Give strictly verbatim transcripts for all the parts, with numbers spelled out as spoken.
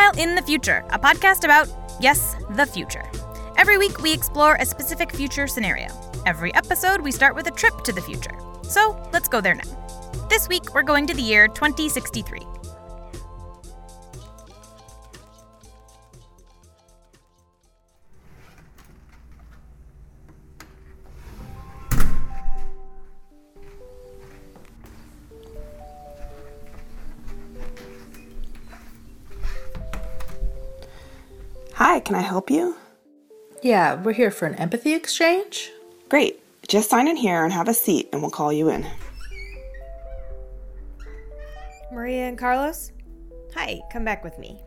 Meanwhile in the Future, a podcast about, yes, the future. Every week we explore a specific future scenario. Every episode we start with a trip to the future. So let's go there now. This week we're going to the year twenty sixty-three. Hi, can I help you? Yeah, we're here for an empathy exchange. Great. Just sign in here and have a seat, and we'll call you in. Maria and Carlos? Hi, come back with me.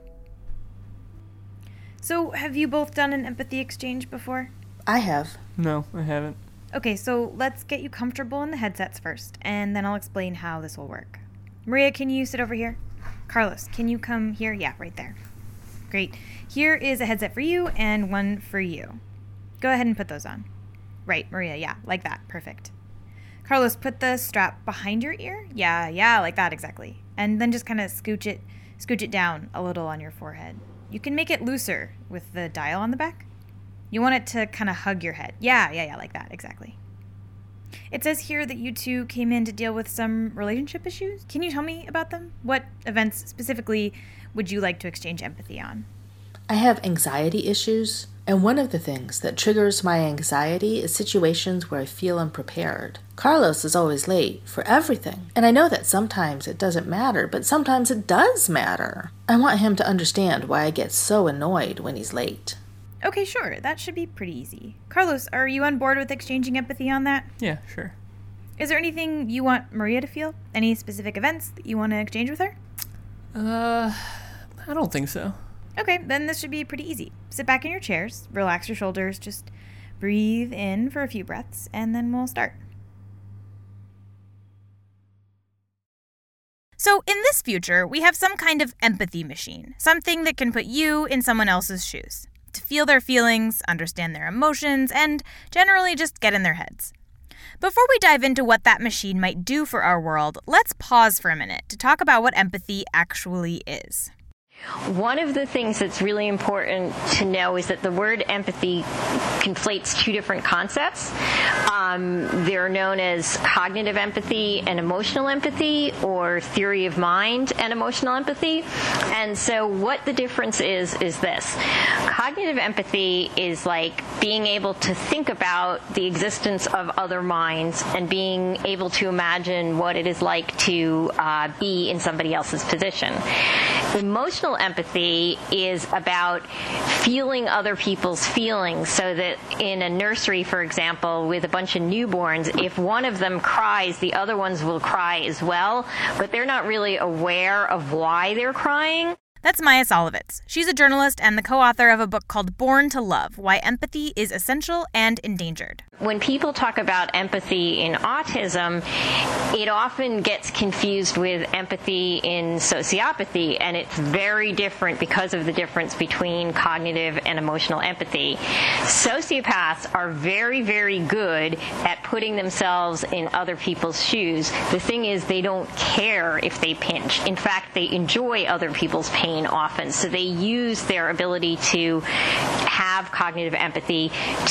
So, have you both done an empathy exchange before? I have. No, I haven't. Okay, so let's get you comfortable in the headsets first, and then I'll explain how this will work. Maria, can you sit over here? Carlos, can you come here? Yeah, right there. Great. Here is a headset for you and one for you. Go ahead and put those on. Right, Maria, yeah, like that. Perfect. Carlos, put the strap behind your ear. Yeah, yeah, like that, exactly. And then just kind of scooch it, scooch it down a little on your forehead. You can make it looser with the dial on the back. You want it to kind of hug your head. Yeah, yeah, yeah, like that, exactly. It says here that you two came in to deal with some relationship issues. Can you tell me about them? What events specifically would you like to exchange empathy on? I have anxiety issues, and one of the things that triggers my anxiety is situations where I feel unprepared. Carlos is always late for everything, and I know that sometimes it doesn't matter, but sometimes it does matter. I want him to understand why I get so annoyed when he's late. Okay, sure. That should be pretty easy. Carlos, are you on board with exchanging empathy on that? Yeah, sure. Is there anything you want Maria to feel? Any specific events that you want to exchange with her? Uh, I don't think so. Okay, then this should be pretty easy. Sit back in your chairs, relax your shoulders, just breathe in for a few breaths, and then we'll start. So in this future, we have some kind of empathy machine, something that can put you in someone else's shoes, to feel their feelings, understand their emotions, and generally just get in their heads. Before we dive into what that machine might do for our world, let's pause for a minute to talk about what empathy actually is. One of the things that's really important to know is that the word empathy conflates two different concepts. Um, they're known as cognitive empathy and emotional empathy, or theory of mind and emotional empathy. And so what the difference is, is this. Cognitive empathy is like being able to think about the existence of other minds and being able to imagine what it is like to uh, be in somebody else's position. Emotional empathy is about feeling other people's feelings, so that in a nursery, for example, with a bunch of newborns, if one of them cries, the other ones will cry as well, but they're not really aware of why they're crying. That's Maya Solovitz. She's a journalist and the co-author of a book called Born to Love, Why Empathy is Essential and Endangered. When people talk about empathy in autism, it often gets confused with empathy in sociopathy, and it's very different because of the difference between cognitive and emotional empathy. Sociopaths are very, very good at putting themselves in other people's shoes. The thing is, they don't care if they pinch. In fact, they enjoy other people's pain often, so they use their ability to have cognitive empathy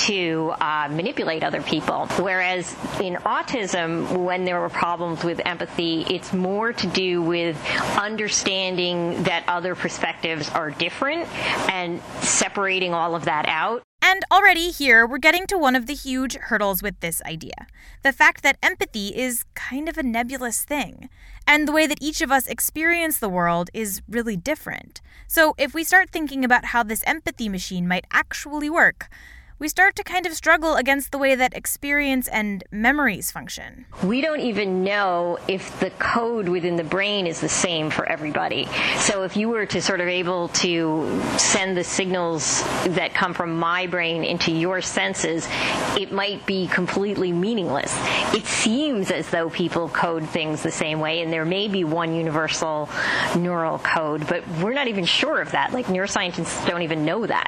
to uh, manipulate other people. Whereas in autism, when there were problems with empathy, it's more to do with understanding that other perspectives are different and separating all of that out. And already here, we're getting to one of the huge hurdles with this idea. The fact that empathy is kind of a nebulous thing. And the way that each of us experience the world is really different. So if we start thinking about how this empathy machine might actually work, we start to kind of struggle against the way that experience and memories function. We don't even know if the code within the brain is the same for everybody. So if you were to sort of able to send the signals that come from my brain into your senses, it might be completely meaningless. It seems as though people code things the same way, and there may be one universal neural code, but we're not even sure of that. Like, neuroscientists don't even know that.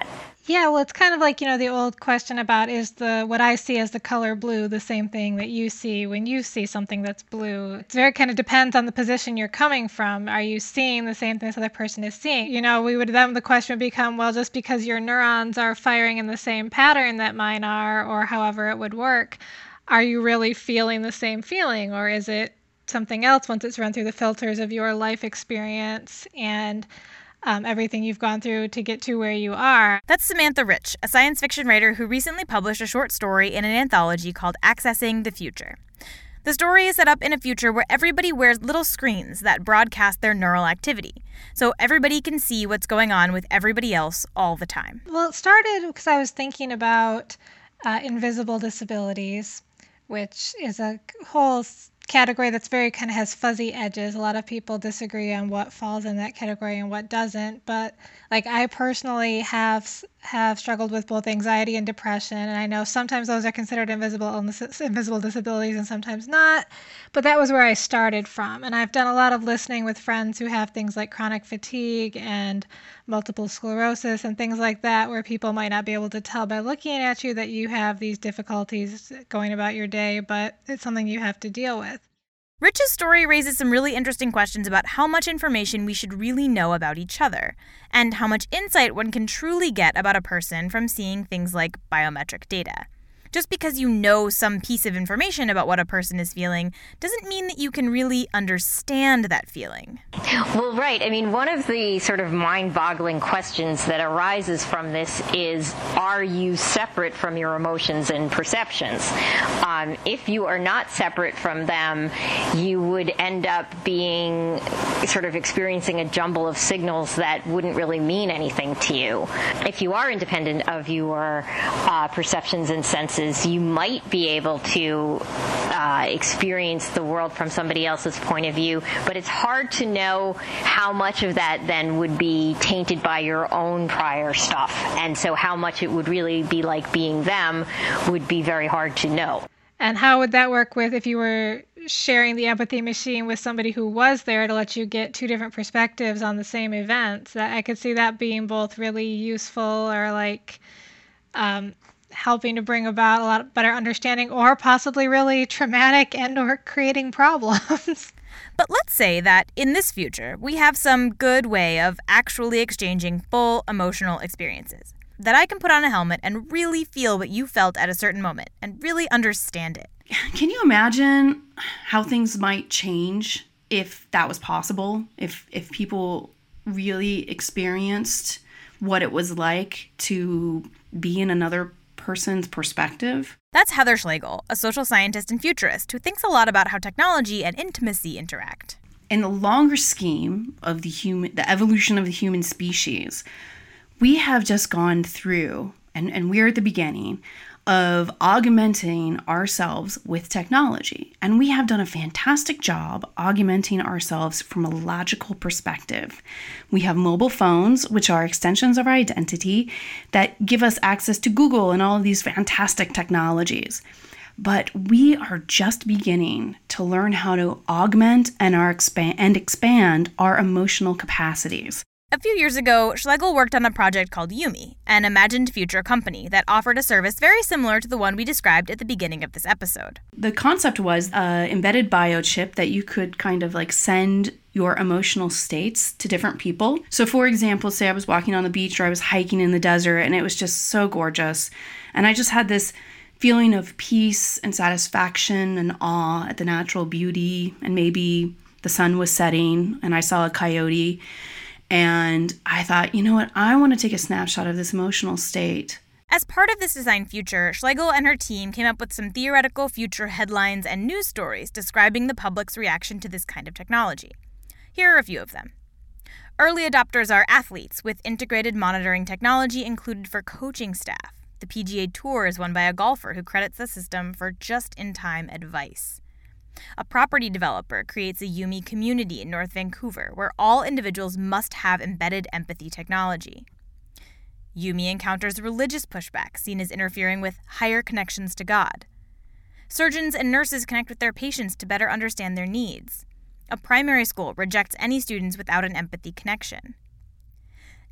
Yeah, well, it's kind of like, you know, the old question about is the what I see as the color blue the same thing that you see when you see something that's blue? It very kind of depends on the position you're coming from. Are you seeing the same thing this other person is seeing? You know, we would then the question would become, well, just because your neurons are firing in the same pattern that mine are, or however it would work, are you really feeling the same feeling, or is it something else once it's run through the filters of your life experience and Um, everything you've gone through to get to where you are? That's Samantha Rich, a science fiction writer who recently published a short story in an anthology called Accessing the Future. The story is set up in a future where everybody wears little screens that broadcast their neural activity, so everybody can see what's going on with everybody else all the time. Well, it started because I was thinking about uh, invisible disabilities, which is a whole category that's very kind of has fuzzy edges. A lot of people disagree on what falls in that category and what doesn't. But like I personally have have struggled with both anxiety and depression, and I know sometimes those are considered invisible illnesses, invisible disabilities, and sometimes not. But that was where I started from, and I've done a lot of listening with friends who have things like chronic fatigue and multiple sclerosis and things like that, where people might not be able to tell by looking at you that you have these difficulties going about your day, but it's something you have to deal with. Rich's story raises some really interesting questions about how much information we should really know about each other, and how much insight one can truly get about a person from seeing things like biometric data. Just because you know some piece of information about what a person is feeling doesn't mean that you can really understand that feeling. Well, right. I mean, one of the sort of mind-boggling questions that arises from this is, are you separate from your emotions and perceptions? Um, if you are not separate from them, you would end up being sort of experiencing a jumble of signals that wouldn't really mean anything to you. If you are independent of your uh, perceptions and senses, you might be able to uh, experience the world from somebody else's point of view, but it's hard to know how much of that then would be tainted by your own prior stuff. And so how much it would really be like being them would be very hard to know. And how would that work with if you were sharing the empathy machine with somebody who was there to let you get two different perspectives on the same events? That I could see that being both really useful or like um, helping to bring about a lot better understanding, or possibly really traumatic and or creating problems. But let's say that in this future, we have some good way of actually exchanging full emotional experiences. That I can put on a helmet and really feel what you felt at a certain moment and really understand it. Can you imagine how things might change if that was possible? If if people really experienced what it was like to be in another person's perspective? That's Heather Schlegel, a social scientist and futurist who thinks a lot about how technology and intimacy interact. In the longer scheme of the human, the evolution of the human species, we have just gone through, and, and we're at the beginning, of augmenting ourselves with technology. And we have done a fantastic job augmenting ourselves from a logical perspective. We have mobile phones, which are extensions of our identity, that give us access to Google and all of these fantastic technologies. But we are just beginning to learn how to augment and, our expand, and expand our emotional capacities. A few years ago, Schlegel worked on a project called Yumi, an imagined future company that offered a service very similar to the one we described at the beginning of this episode. The concept was an embedded biochip that you could kind of like send your emotional states to different people. So for example, say I was walking on the beach or I was hiking in the desert and it was just so gorgeous. And I just had this feeling of peace and satisfaction and awe at the natural beauty. And maybe the sun was setting and I saw a coyote. And I thought, you know what, I want to take a snapshot of this emotional state. As part of this design future, Schlegel and her team came up with some theoretical future headlines and news stories describing the public's reaction to this kind of technology. Here are a few of them. Early adopters are athletes, with integrated monitoring technology included for coaching staff. The P G A Tour is won by a golfer who credits the system for just-in-time advice. A property developer creates a Yumi community in North Vancouver where all individuals must have embedded empathy technology. Yumi encounters religious pushback seen as interfering with higher connections to God. Surgeons and nurses connect with their patients to better understand their needs. A primary school rejects any students without an empathy connection.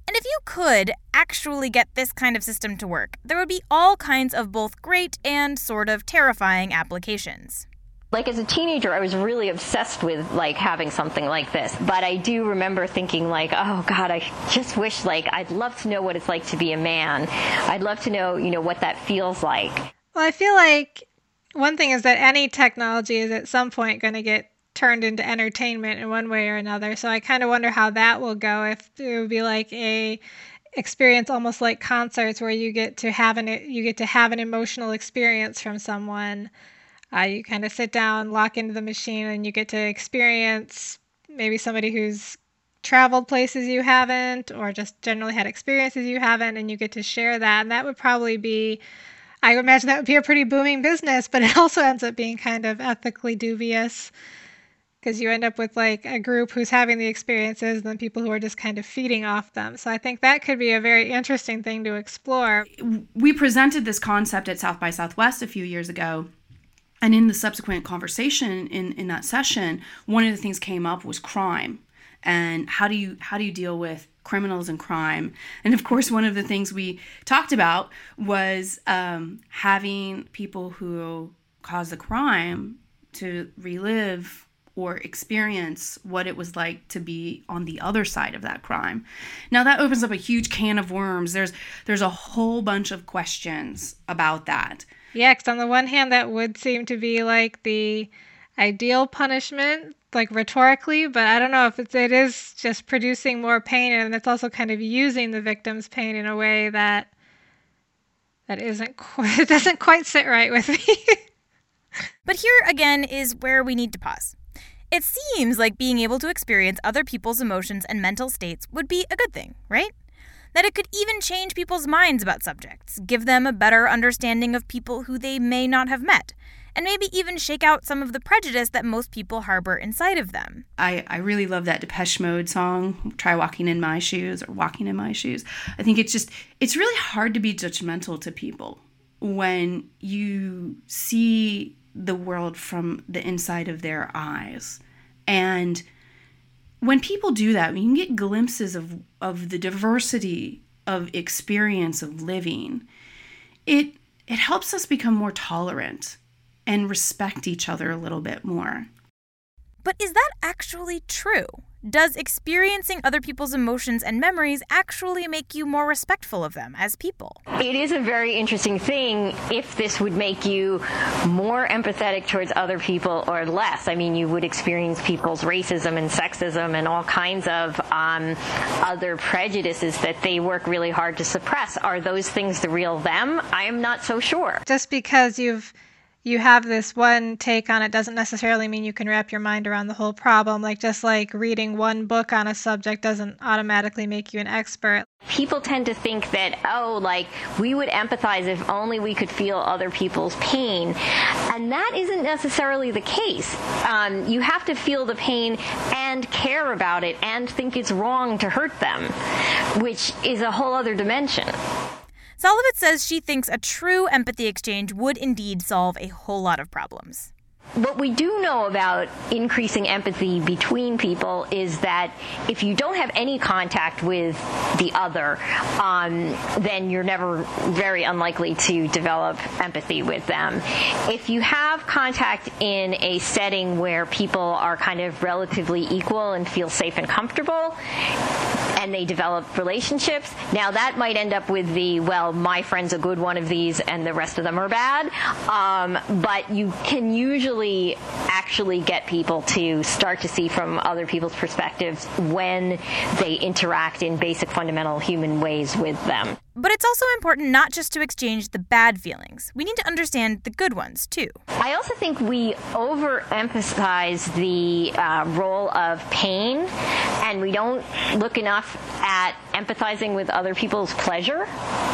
And if you could actually get this kind of system to work, there would be all kinds of both great and sort of terrifying applications. Like as a teenager, I was really obsessed with like having something like this. But I do remember thinking like, oh God, I just wish like I'd love to know what it's like to be a man. I'd love to know, you know, what that feels like. Well, I feel like one thing is that any technology is at some point going to get turned into entertainment in one way or another. So I kind of wonder how that will go. If it would be like a experience almost like concerts where you get to have an you get to have an emotional experience from someone. Uh, you kind of sit down, lock into the machine, and you get to experience maybe somebody who's traveled places you haven't, or just generally had experiences you haven't, and you get to share that. And that would probably be, I would imagine that would be a pretty booming business, but it also ends up being kind of ethically dubious because you end up with like a group who's having the experiences and then people who are just kind of feeding off them. So I think that could be a very interesting thing to explore. We presented this concept at South by Southwest a few years ago. And in the subsequent conversation in, in that session, one of the things came up was crime. And how do you how do you deal with criminals and crime? And of course, one of the things we talked about was um, having people who cause the crime to relive or experience what it was like to be on the other side of that crime. Now that opens up a huge can of worms. There's there's a whole bunch of questions about that. Yeah, because on the one hand, that would seem to be like the ideal punishment, like rhetorically, but I don't know if it's, it is just producing more pain, and it's also kind of using the victim's pain in a way that that isn't quite, it doesn't quite sit right with me. But here again is where we need to pause. It seems like being able to experience other people's emotions and mental states would be a good thing, right? That it could even change people's minds about subjects, give them a better understanding of people who they may not have met, and maybe even shake out some of the prejudice that most people harbor inside of them. I, I really love that Depeche Mode song, Try Walking in My Shoes, or Walking in My Shoes. I think it's just, it's really hard to be judgmental to people when you see the world from the inside of their eyes. And when people do that, when you can get glimpses of, of the diversity of experience of living, it it helps us become more tolerant and respect each other a little bit more. But is that actually true? Does experiencing other people's emotions and memories actually make you more respectful of them as people? It is a very interesting thing if this would make you more empathetic towards other people or less. I mean, you would experience people's racism and sexism and all kinds of um, other prejudices that they work really hard to suppress. Are those things the real them? I am not so sure. Just because you've you have this one take on it doesn't necessarily mean you can wrap your mind around the whole problem. Like just like reading one book on a subject doesn't automatically make you an expert. People tend to think that, oh, like we would empathize if only we could feel other people's pain. And that isn't necessarily the case. Um, you have to feel the pain and care about it and think it's wrong to hurt them, which is a whole other dimension. Solowitz says she thinks a true empathy exchange would indeed solve a whole lot of problems. What we do know about increasing empathy between people is that if you don't have any contact with the other, um, then you're never very unlikely to develop empathy with them. If you have contact in a setting where people are kind of relatively equal and feel safe and comfortable, and they develop relationships, now that might end up with the, well, my friend's a good one of these and the rest of them are bad. Um, but you can usually actually get people to start to see from other people's perspectives when they interact in basic fundamental human ways with them. But it's also important not just to exchange the bad feelings. We need to understand the good ones, too. I also think we overemphasize the uh, role of pain, and we don't look enough at empathizing with other people's pleasure.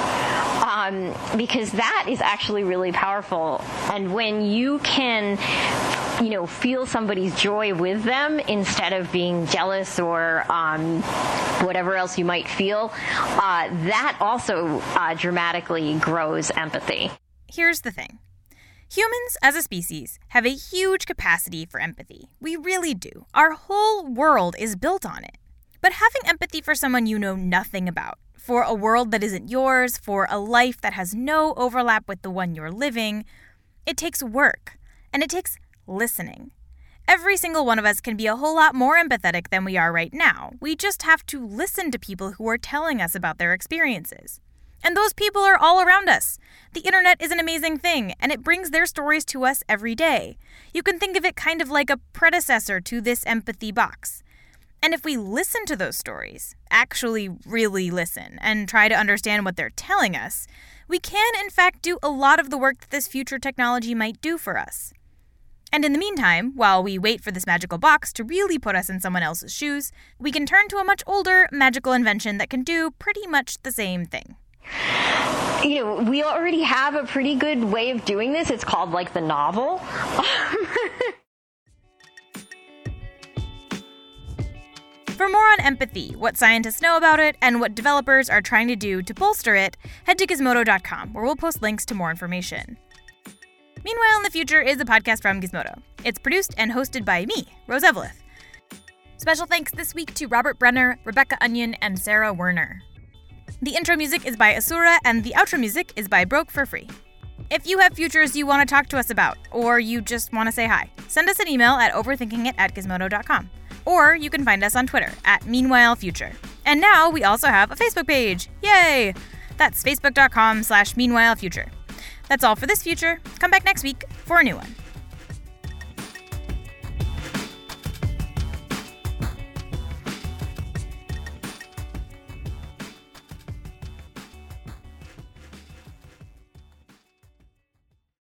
Um, because that is actually really powerful. And when you can, you know, feel somebody's joy with them instead of being jealous or um, whatever else you might feel, uh, that also uh, dramatically grows empathy. Here's the thing. Humans, as a species, have a huge capacity for empathy. We really do. Our whole world is built on it. But having empathy for someone you know nothing about, for a world that isn't yours, for a life that has no overlap with the one you're living, it takes work, and it takes listening. Every single one of us can be a whole lot more empathetic than we are right now. We just have to listen to people who are telling us about their experiences. And those people are all around us. The internet is an amazing thing, and it brings their stories to us every day. You can think of it kind of like a predecessor to this empathy box. And if we listen to those stories, actually really listen, and try to understand what they're telling us, we can, in fact, do a lot of the work that this future technology might do for us. And in the meantime, while we wait for this magical box to really put us in someone else's shoes, we can turn to a much older magical invention that can do pretty much the same thing. You know, we already have a pretty good way of doing this. It's called, like, the novel. For more on empathy, what scientists know about it, and what developers are trying to do to bolster it, head to Gizmodo dot com, where we'll post links to more information. Meanwhile in the Future is a podcast from Gizmodo. It's produced and hosted by me, Rose Eveleth. Special thanks this week to Robert Brenner, Rebecca Onion, and Sarah Werner. The intro music is by Asura, and the outro music is by Broke for Free. If you have futures you want to talk to us about, or you just want to say hi, send us an email at overthinkingit at gizmodo dot com. Or you can find us on Twitter at Meanwhile Future. And now we also have a Facebook page. Yay! That's facebook dot com slash Meanwhile Future. That's all for this Future. Come back next week for a new one.